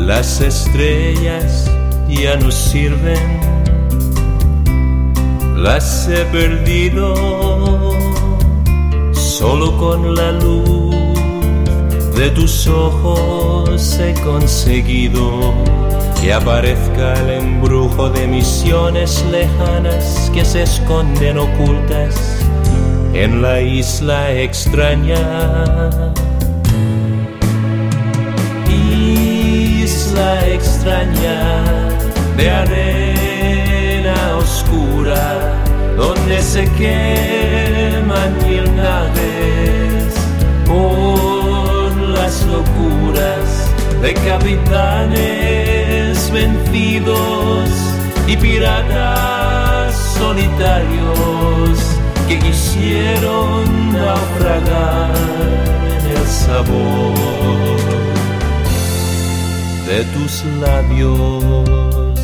Las estrellas ya no sirven, las he perdido. Solo con la luz de tus ojos he conseguido que aparezca el embrujo de misiones lejanas que se esconden ocultas en la isla extraña. Isla extraña de arena oscura, donde se queman mil naves por las locuras de capitanes vencidos y piratas solitarios que quisieron naufragar en el sabor de tus labios.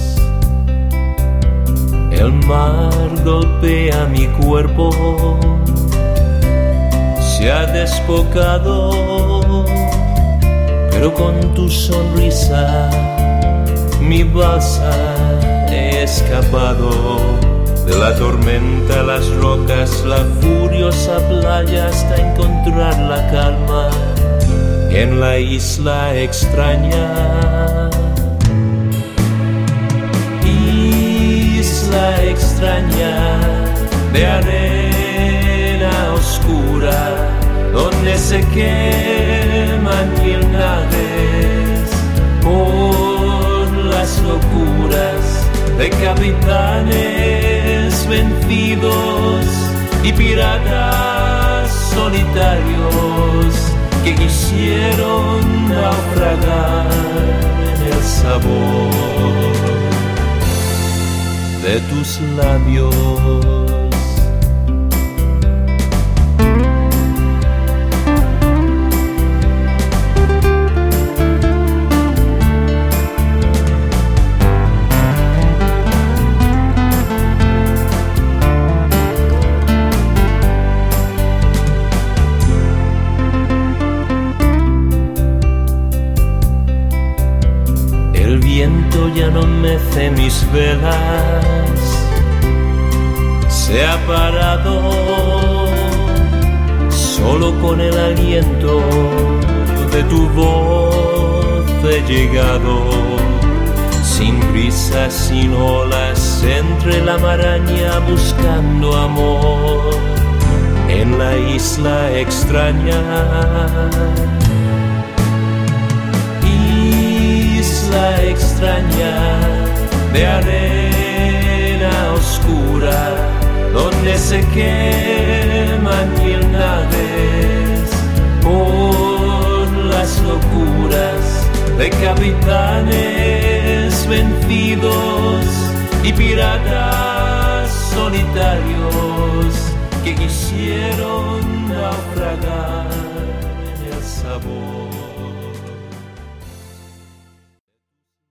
El mar golpea mi cuerpo, se ha desbocado, pero con tu sonrisa mi balsa he escapado de la tormenta, las rocas, la furiosa playa, hasta encontrar la calma en la isla extraña. Isla extraña de arena oscura, donde se queman mil naves por las locuras de capitanes vencidos y piratas solitarios que quisieron naufragar en el sabor de tus labios. El viento ya no mece mis velas, se ha parado, solo con el aliento de tu voz he llegado, sin prisa, sin olas, entre la maraña buscando amor en la isla extraña. Isla extraña de arena oscura, donde se queman mil naves por las locuras de capitanes vencidos y piratas solitarios que quisieron naufragar en el sabor